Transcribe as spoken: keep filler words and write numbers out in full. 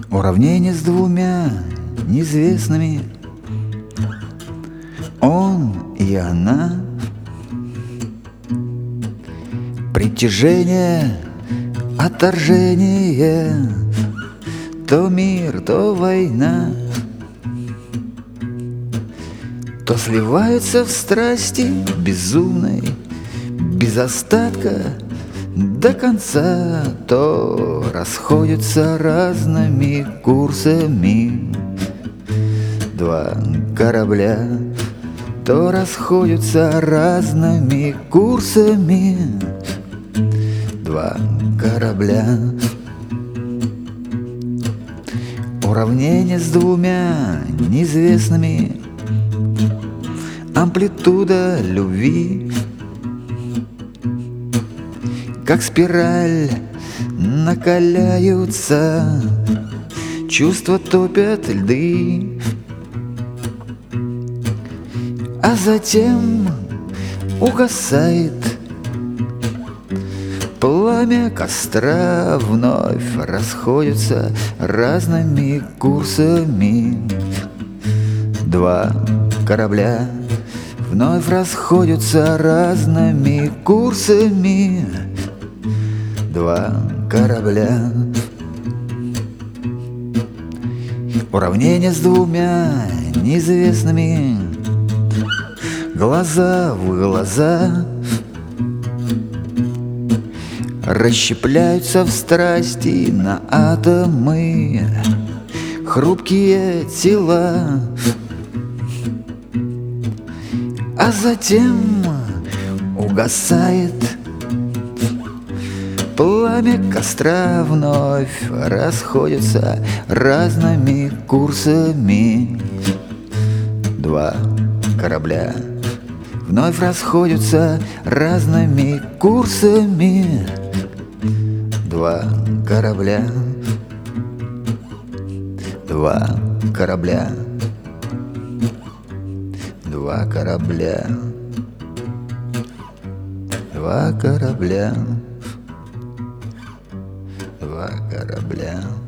Уравнение с двумя неизвестными. Он и она. Притяжение, отторжение. То мир, то война. То сливаются в страсти безумной, без остатка до конца, то расходятся разными курсами. Два корабля, то расходятся разными курсами. Два корабля. Уравнение с двумя неизвестными. Амплитуда любви, как спираль, накаляются, чувства топят льды, а затем угасает пламя костра, вновь расходятся разными курсами. Два корабля вновь расходятся разными курсами. Два корабля. Уравнение с двумя неизвестными. Глаза в глаза расщепляются в страсти на атомы. Хрупкие тела, а затем угасает пламя костра, вновь расходятся разными курсами. Два корабля вновь расходятся разными курсами. Два корабля. Два корабля. Два корабля. Два корабля. Два корабля.